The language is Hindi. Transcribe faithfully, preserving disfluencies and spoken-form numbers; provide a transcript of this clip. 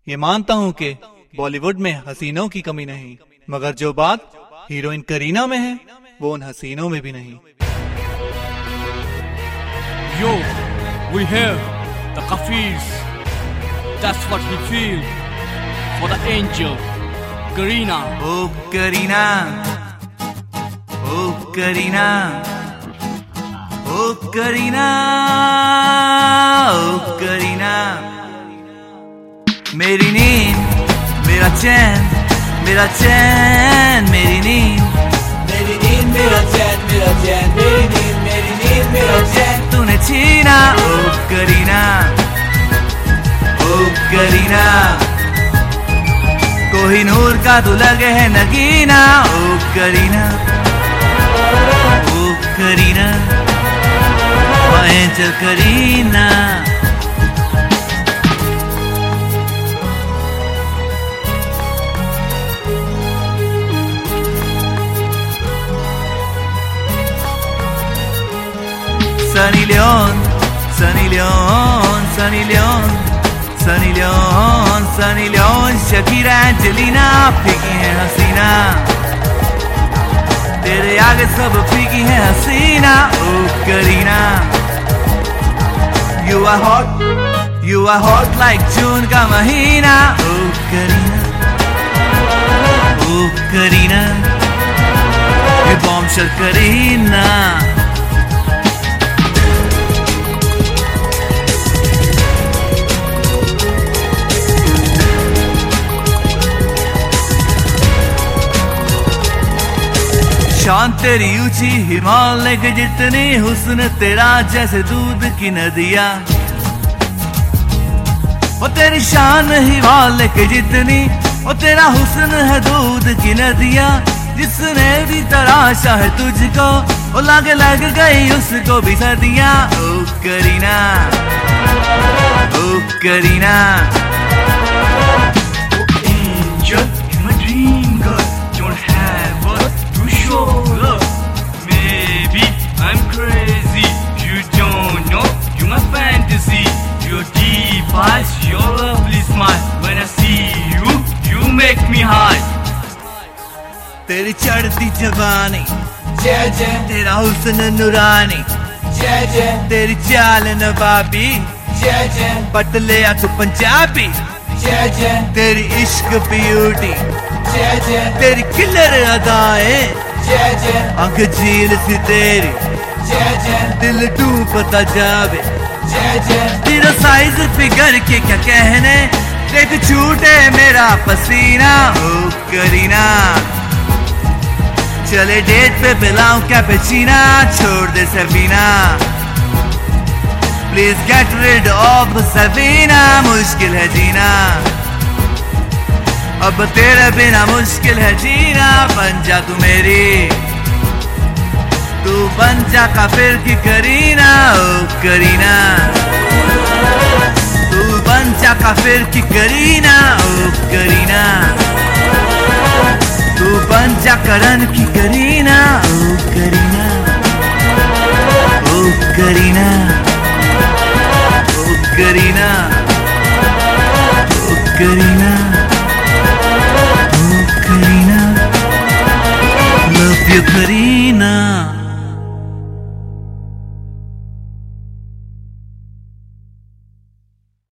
ये मानता हूँ कि बॉलीवुड में हसीनों की कमी नहीं, मगर जो बात हीरोइन करीना में है वो उन हसीनों में भी नहीं। Yo, we hear the Kafirs. That's what we feel for the angel, Kareena. Oh Kareena, oh Kareena, oh Kareena, oh Kareena. मेरी नींद, मेरा चैन, मेरा चैन, मेरी नींद, मेरी नींद, मेरा चैन, मेरा चैन, मेरी नींद, मेरी नींद, मेरा चैन तूने छीना। ओ करीना, ओ करीना, कोहिनूर का तू लगे है नगीना। ओ करीना, ओ करीना, चल Kareena. Sunny Leon, Sunny Leon, Sunny Leon, Sunny Leon, Sunny Leon, Shakira, Angelina, फीकी है हसीना, तेरे आगे सब फीकी है हसीना। ओ Kareena, you are hot, you are hot like जून का महीना। ओ करीना, ओ करीना, ये बॉम्बशेल करीना। शान तेरी ऊंची हिमालय के जितनी, हुस्न तेरा जैसे दूध की नदियाँ। वो तेरी शान हिमालय के जितनी, वो तेरा हुस्न है दूध की नदियाँ। जिसने भी तराशा है तुझको, वो लागे लग गई उसको भी सर्दियाँ। ओ करीना, ओ Kareena, Angel, my dream girl, don't have what to show. Look, maybe I'm crazy. You don't know, you're my fantasy. Your deep eyes, your lovely smile. When I see you, you make me high. तेरी चढ़ती जवानी, जय जय, तेरा हुस्न नूरानी, जय जय, तेरी चाल नवाबी, जय जय, पतले या तू पंजाबी। जय जय, तेरी इश्क ब्यूटी, जय जय, तेरी किलर अदाएं, जय जय, आंख झील सी तेरी, जय जय, दिल डूबता जावे। जय जय, तेरा साइज फिगर के क्या कहने, देख छूटे मेरा पसीना। ओ करीना, चले डेट पे पिलाऊं कैपेचिना, छोड़ दे Sabina, please get rid of Sabina. मुश्किल है जीना, अब तेरे बिना मुश्किल है जीना। बन जा तू मेरी, तू बन जा काफिर की करीना। ओ करीना, तू बन जा काफिर की करीना। ओ करीना, तू बन जा करण की करीना। ओ करीना, ओ करीना, ओ करीना, ओ करीना, ओ करीना, love you करीना।